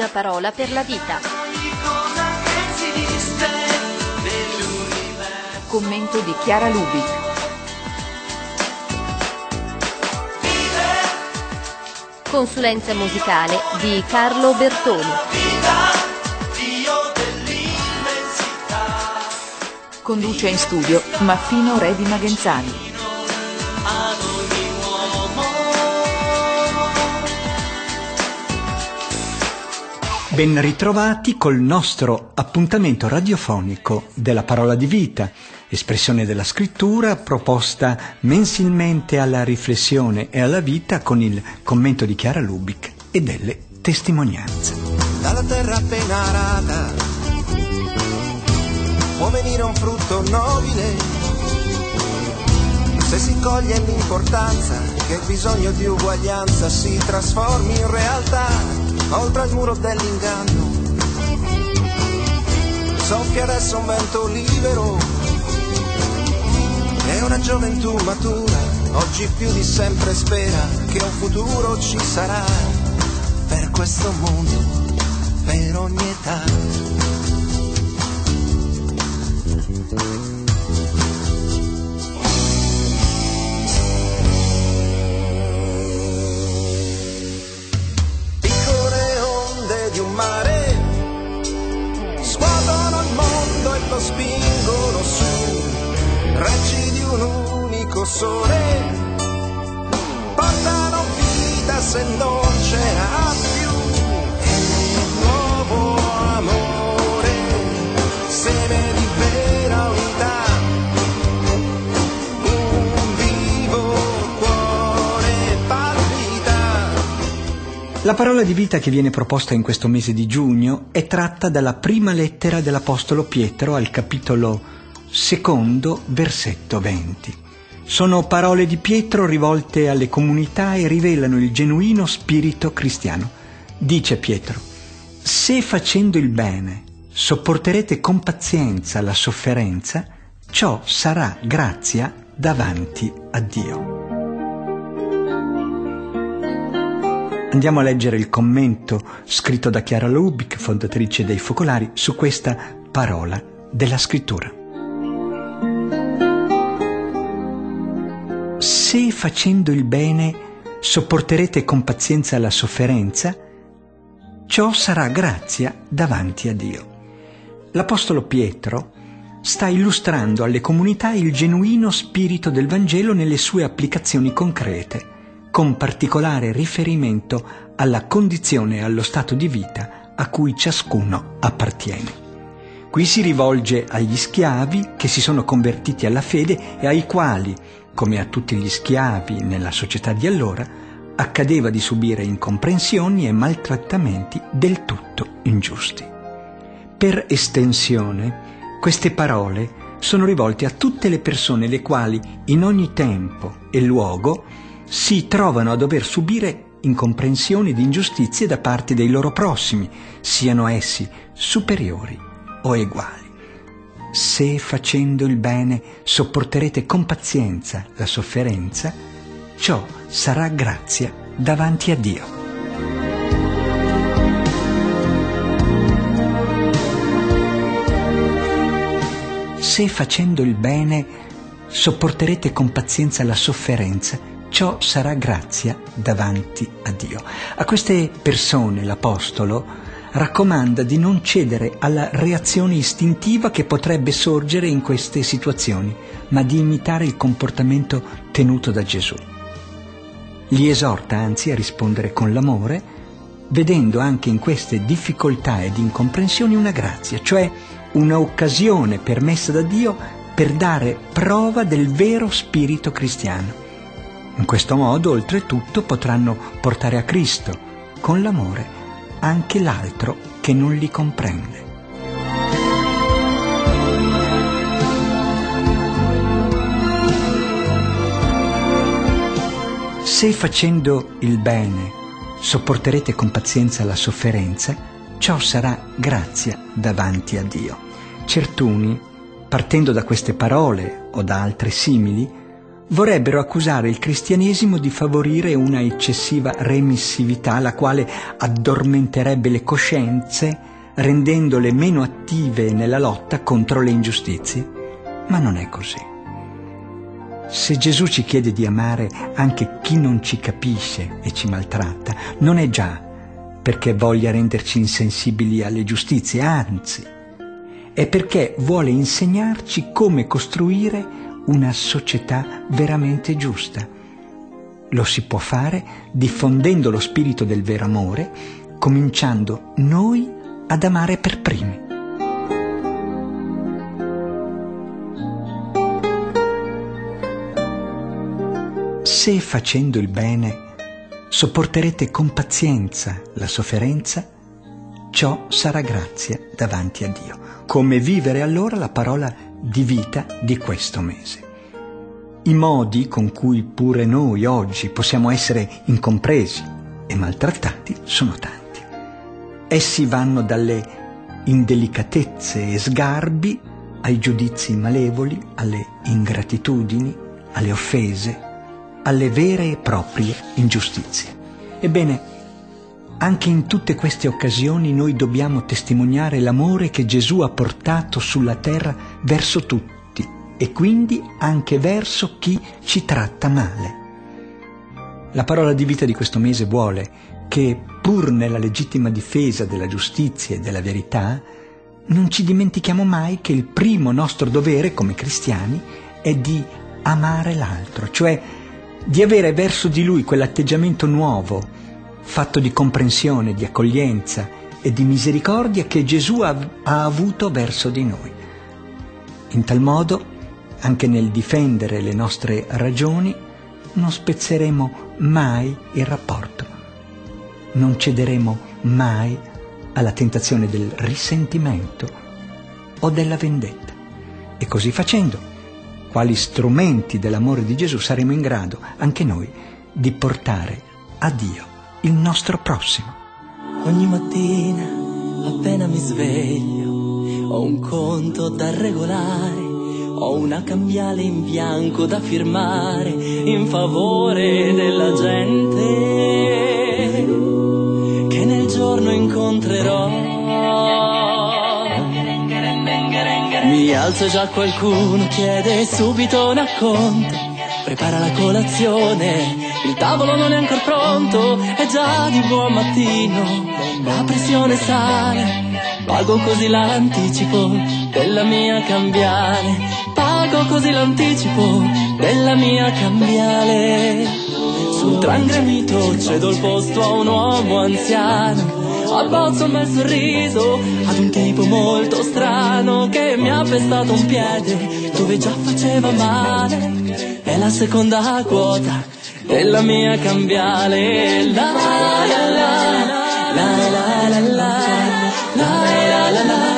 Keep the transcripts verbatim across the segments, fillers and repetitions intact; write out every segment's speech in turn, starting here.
una parola per la vita. Commento di Chiara Lubic. Consulenza musicale di Carlo Bertoni. Conduce in studio Maffino Re di Magenzani. Ben ritrovati col nostro appuntamento radiofonico della parola di vita, espressione della scrittura proposta mensilmente alla riflessione e alla vita con il commento di Chiara Lubic e delle testimonianze. Dalla terra appena arata può venire un frutto nobile se si coglie l'importanza che il bisogno di uguaglianza si trasformi in realtà. Oltre il muro dell'inganno soffia adesso un vento libero e una gioventù matura oggi più di sempre spera che un futuro ci sarà per questo mondo, per ogni età. Lo spingono su, raggi di un unico sole, portano vita se non c'era più, e un nuovo amore, seme di vera unità, un vivo cuore palpita. La parola di vita che viene proposta in questo mese di giugno è tratta dalla prima lettera dell'Apostolo Pietro al capitolo secondo, versetto venti. Sono parole di Pietro rivolte alle comunità e rivelano il genuino spirito cristiano. Dice Pietro: se facendo il bene sopporterete con pazienza la sofferenza, ciò sarà grazia davanti a Dio. Andiamo a leggere il commento scritto da Chiara Lubic, fondatrice dei Focolari, su questa parola della scrittura. Se facendo il bene sopporterete con pazienza la sofferenza, ciò sarà grazia davanti a Dio. L'Apostolo Pietro sta illustrando alle comunità il genuino spirito del Vangelo nelle sue applicazioni concrete, con particolare riferimento alla condizione e allo stato di vita a cui ciascuno appartiene. Qui si rivolge agli schiavi che si sono convertiti alla fede e ai quali, come a tutti gli schiavi nella società di allora, accadeva di subire incomprensioni e maltrattamenti del tutto ingiusti. Per estensione, queste parole sono rivolte a tutte le persone le quali, in ogni tempo e luogo, si trovano a dover subire incomprensioni ed ingiustizie da parte dei loro prossimi, siano essi superiori o eguali. Se facendo il bene sopporterete con pazienza la sofferenza, ciò sarà grazia davanti a Dio. Se facendo il bene sopporterete con pazienza la sofferenza, ciò sarà grazia davanti a Dio. A queste persone l'Apostolo raccomanda di non cedere alla reazione istintiva che potrebbe sorgere in queste situazioni, ma di imitare il comportamento tenuto da Gesù. Li esorta anzi a rispondere con l'amore, vedendo anche in queste difficoltà ed incomprensioni una grazia, cioè un'occasione permessa da Dio per dare prova del vero spirito cristiano. In questo modo, oltretutto, potranno portare a Cristo, con l'amore, anche l'altro che non li comprende. Se facendo il bene sopporterete con pazienza la sofferenza, ciò sarà grazia davanti a Dio. Certuni, partendo da queste parole o da altre simili, vorrebbero accusare il cristianesimo di favorire una eccessiva remissività, la quale addormenterebbe le coscienze, rendendole meno attive nella lotta contro le ingiustizie. Ma non è così. Se Gesù ci chiede di amare anche chi non ci capisce e ci maltratta, non è già perché voglia renderci insensibili alle giustizie, anzi, è perché vuole insegnarci come costruire una società veramente giusta. Lo si può fare diffondendo lo spirito del vero amore, cominciando noi ad amare per primi. Se facendo il bene sopporterete con pazienza la sofferenza, ciò sarà grazia davanti a Dio. Come vivere allora la parola di vita di questo mese? I modi con cui pure noi oggi possiamo essere incompresi e maltrattati sono tanti. Essi vanno dalle indelicatezze e sgarbi ai giudizi malevoli, alle ingratitudini, alle offese, alle vere e proprie ingiustizie. Ebbene, anche in tutte queste occasioni noi dobbiamo testimoniare l'amore che Gesù ha portato sulla terra verso tutti e quindi anche verso chi ci tratta male. La parola di vita di questo mese vuole che, pur nella legittima difesa della giustizia e della verità, non ci dimentichiamo mai che il primo nostro dovere come cristiani è di amare l'altro, cioè di avere verso di lui quell'atteggiamento nuovo, fatto di comprensione, di accoglienza e di misericordia che Gesù ha, ha avuto verso di noi. In tal modo, anche nel difendere le nostre ragioni, non spezzeremo mai il rapporto, non cederemo mai alla tentazione del risentimento o della vendetta. E così facendo, quali strumenti dell'amore di Gesù saremo in grado, anche noi, di portare a Dio il nostro prossimo. Ogni mattina, appena mi sveglio, ho un conto da regolare, ho una cambiale in bianco da firmare in favore della gente che nel giorno incontrerò. Mi alzo e già qualcuno chiede subito un acconto, prepara la colazione, il tavolo non è ancora pronto, è già di buon mattino, la pressione sale, pago così l'anticipo della mia cambiale, pago così l'anticipo della mia cambiale. Sul tram gremito cedo il posto a un uomo anziano, abbozzo un bel sorriso ad un tipo molto strano che mi ha pestato un piede dove già faceva male. È la seconda quota della mia cambiale. La la la la la la la la la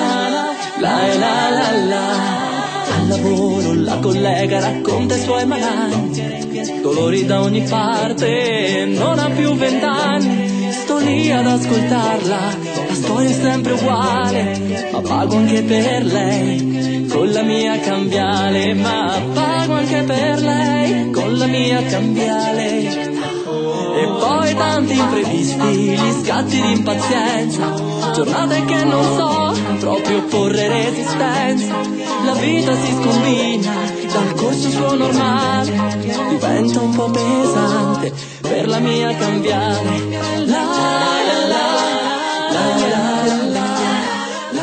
la la la la. Al lavoro la collega racconta i suoi malanni, dolori da ogni parte, non ha più vent'anni. Sto lì ad ascoltarla, la storia è sempre uguale, ma pago anche per lei con la mia cambiale, ma pago anche per lei con la mia cambiale. E poi tanti imprevisti, gli scatti di impazienza, giornate che non so proprio porre resistenza. La vita si scombina dal corso suo normale, diventa un po' pesante per la mia cambiale. La la la la la la la.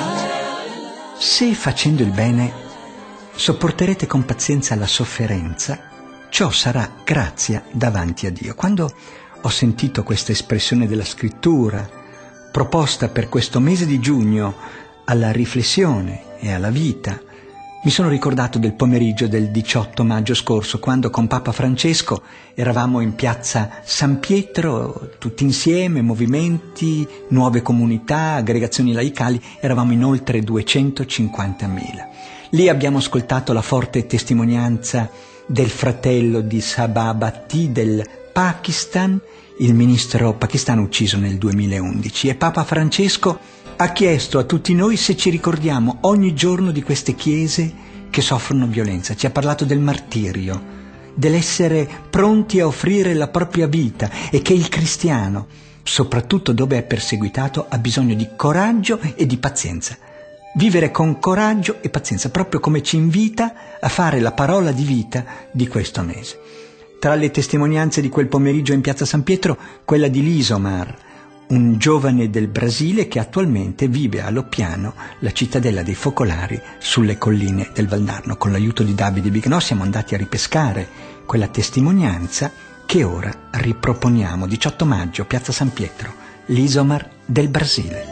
Se facendo il bene sopporterete con pazienza la sofferenza, ciò sarà grazia davanti a Dio. Quando ho sentito questa espressione della scrittura proposta per questo mese di giugno alla riflessione e alla vita, mi sono ricordato del pomeriggio del diciotto maggio scorso, quando con Papa Francesco eravamo in piazza San Pietro, tutti insieme, movimenti, nuove comunità, aggregazioni laicali, eravamo in oltre duecentocinquantamila. Lì abbiamo ascoltato la forte testimonianza del fratello di Sabah Bhatti del Pakistan, il ministro pakistano ucciso nel duemilaundici, e Papa Francesco ha chiesto a tutti noi se ci ricordiamo ogni giorno di queste chiese che soffrono violenza. Ci ha parlato del martirio dell'essere pronti a offrire la propria vita e che il cristiano, soprattutto dove è perseguitato, ha bisogno di coraggio e di pazienza. Vivere con coraggio e pazienza, proprio come ci invita a fare la parola di vita di questo mese. Tra le testimonianze di quel pomeriggio in Piazza San Pietro, quella di Lisomar, un giovane del Brasile che attualmente vive a Loppiano, la cittadella dei focolari, sulle colline del Valdarno. Con l'aiuto di Davide Bignò siamo andati a ripescare quella testimonianza che ora riproponiamo. diciotto maggio, Piazza San Pietro, Lisomar del Brasile.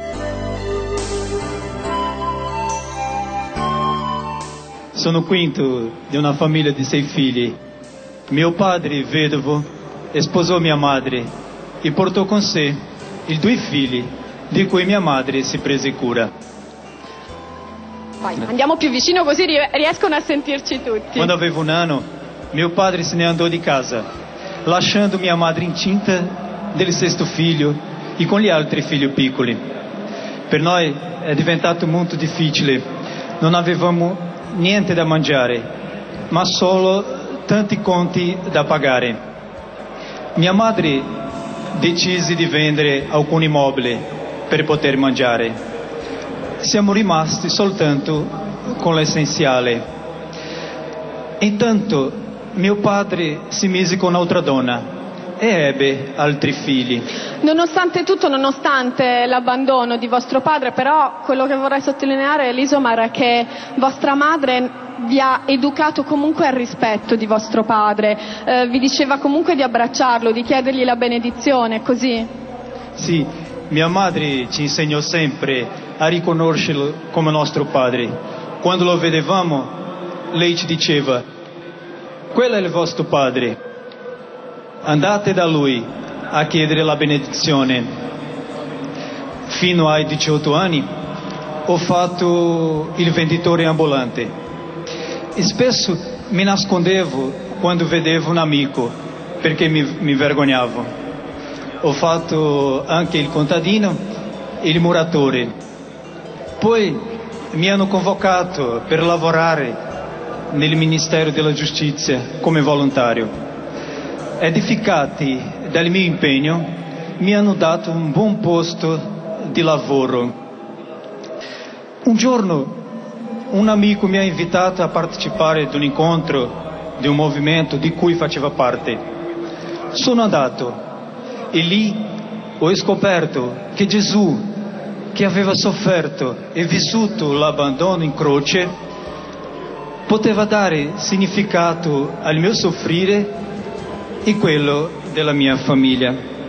Sono quinto di una famiglia di sei figli. Mio padre, vedovo, sposò mia madre e portò con sé i due figli di cui mia madre si prese cura. Vai, andiamo più vicino così riescono a sentirci tutti. Quando avevo un anno, mio padre se ne andò di casa, lasciando mia madre incinta del sesto figlio e con gli altri figli piccoli. Per noi è diventato molto difficile, non avevamo niente da mangiare, ma solo tanti conti da pagare. Mia madre decise di vendere alcuni mobili per poter mangiare. Siamo rimasti soltanto con l'essenziale. Intanto mio padre si mise con un'altra donna e ebbe altri figli. Nonostante tutto, nonostante l'abbandono di vostro padre, però quello che vorrei sottolineare, Lisomar, è che vostra madre vi ha educato comunque al rispetto di vostro padre, eh, vi diceva comunque di abbracciarlo, di chiedergli la benedizione, così? Sì, mia madre ci insegnò sempre a riconoscerlo come nostro padre. Quando lo vedevamo, lei ci diceva: quello è il vostro padre, andate da lui a chiedere la benedizione. Fino ai diciotto anni ho fatto il venditore ambulante e spesso mi nascondevo quando vedevo un amico perché mi, mi vergognavo. Ho fatto anche il contadino e il muratore. Poi mi hanno convocato per lavorare nel Ministero della Giustizia come volontario. Edificati dal mio impegno, mi hanno dato un buon posto di lavoro. Un giorno un amico mi ha invitato a partecipare ad un incontro di un movimento di cui faceva parte. Sono andato e lì ho scoperto che Gesù, che aveva sofferto e vissuto l'abbandono in croce, poteva dare significato al mio soffrire e quello della mia famiglia.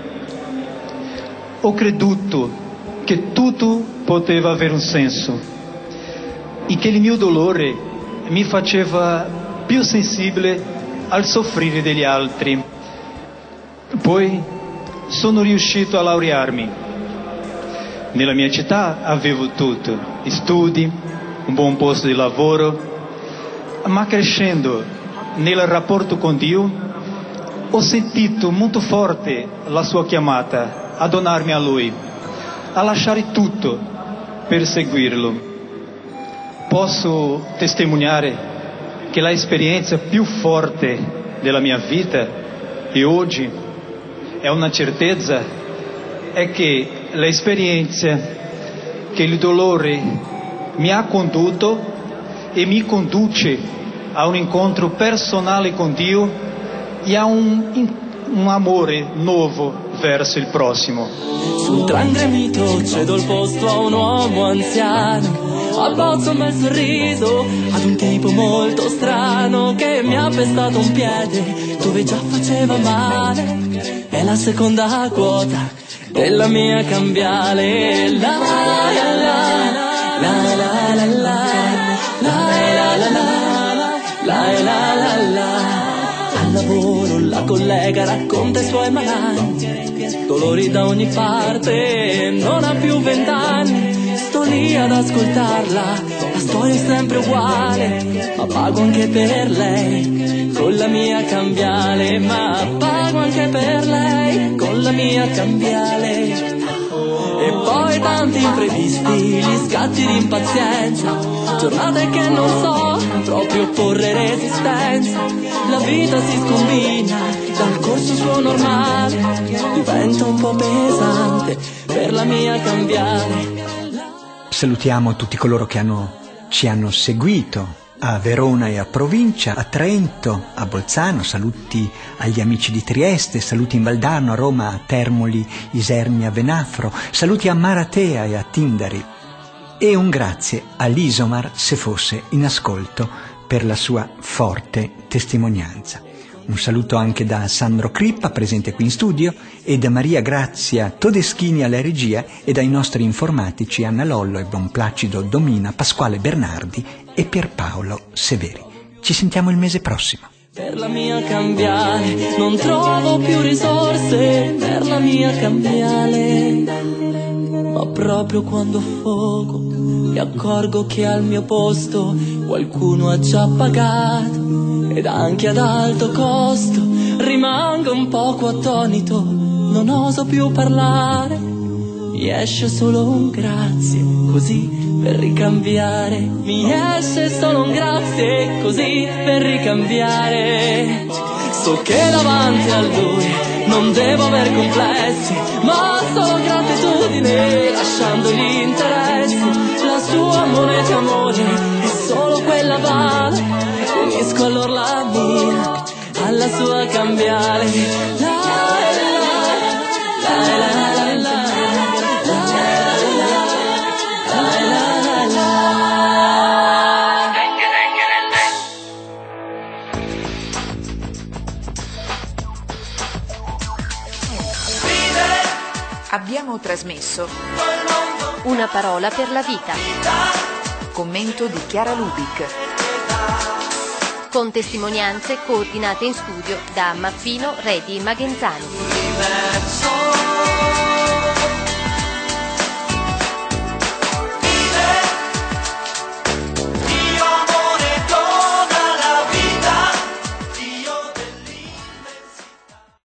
Ho creduto che tutto poteva avere un senso e che il mio dolore mi faceva più sensibile al soffrire degli altri. Poi sono riuscito a laurearmi. Nella mia città avevo tutto, studi, un buon posto di lavoro, ma crescendo nel rapporto con Dio ho sentito molto forte la sua chiamata a donarmi a Lui, a lasciare tutto per seguirlo. Posso testimoniare che l'esperienza più forte della mia vita, e oggi è una certezza, è che l'esperienza che il dolore mi ha condotto e mi conduce a un incontro personale con Dio e a un, un amore nuovo verso il prossimo. Sul tram gremito cedo il posto a un uomo anziano, abbozzo un bel sorriso ad un tipo molto strano che mi ha pestato un piede dove già faceva male. È la seconda quota della mia cambiale. La la la la la la la la la la la la la la. Al lavoro la collega racconta i suoi malanni, dolori da ogni parte, non ha più vent'anni. Sto lì ad ascoltarla, la storia è sempre uguale, ma pago anche per lei con la mia cambiale, ma pago anche per lei con la mia cambiale. E poi tanti imprevisti, gli scatti di impazienza, giornate che non so proprio porre resistenza. La vita si scombina dal corso suo normale, diventa un po' pesante per la mia cambiale. Salutiamo tutti coloro che hanno, ci hanno seguito a Verona e a provincia, a Trento, a Bolzano, saluti agli amici di Trieste, saluti in Valdarno, a Roma, a Termoli, Isernia, Venafro, saluti a Maratea e a Tindari. E un grazie all'Isomar se fosse in ascolto per la sua forte testimonianza. Un saluto anche da Sandro Crippa, presente qui in studio, e da Maria Grazia Todeschini alla regia, e dai nostri informatici Anna Lollo e Bonplacido Domina, Pasquale Bernardi e Pierpaolo Severi. Ci sentiamo il mese prossimo. Per la mia cambiale non trovo più risorse, per la mia cambiale, ma proprio quando affogo mi accorgo che al mio posto qualcuno ha già pagato, ed anche ad alto costo. Rimango un poco attonito, non oso più parlare, mi esce solo un grazie, così per ricambiare. Mi esce solo un grazie, così per ricambiare. So che davanti a lui non devo aver complessi, ma solo gratitudine, lasciando gli interessi. La sua moneta amore è solo quella vale, unisco allora la mia alla sua cambiale. La, la, la, la, la, la. Abbiamo trasmesso Una parola per la vita. Commento di Chiara Lubic. Con testimonianze coordinate in studio da Maffino Redi Magenzani.